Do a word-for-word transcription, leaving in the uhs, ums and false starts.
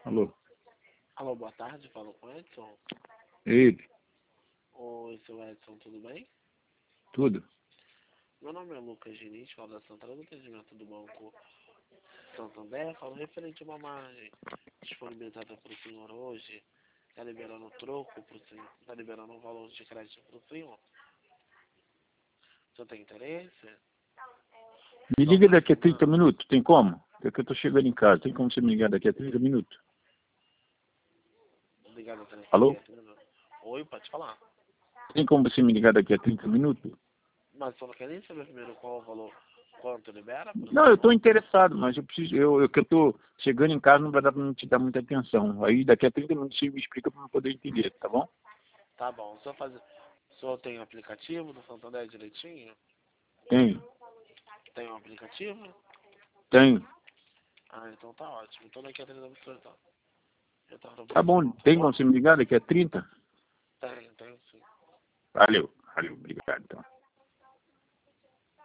Alô? Alô, boa tarde, falo com o Edson. Ele? Oi, seu Edson, tudo bem? Tudo? Meu nome é Lucas Diniz, falo da Central de Atendimento do Banco Santander, falo referente a uma margem disponibilizada para o senhor hoje. Está liberando o troco para o senhor? Está liberando um valor de crédito para o senhor? O senhor tem interesse? Me Só liga uma daqui a trinta semana. minutos, tem como? É que eu tô chegando em casa, tem como você me ligar daqui a trinta minutos? Obrigado, a telefone. Alô? Oi, pode falar. Tem como você me ligar daqui a trinta minutos? Mas o senhor não quer nem saber primeiro qual o valor, quanto libera para o Não, eu tô senhor? interessado, mas eu preciso, eu, eu que eu tô chegando em casa não vai dar pra te dar muita atenção. Aí daqui a trinta minutos você me explica pra eu poder entender, tá bom? Tá bom, o senhor, faz... o senhor tem um aplicativo do Santander direitinho? Tenho, Tem um aplicativo? tenho. Ah, então tá ótimo. Então daqui a trinta minutos eu tô. Eu tô Tá bom, aproximando, tá tem bom? como você me ligar daqui a trinta? Tem, tem sim. Valeu, valeu, obrigado então.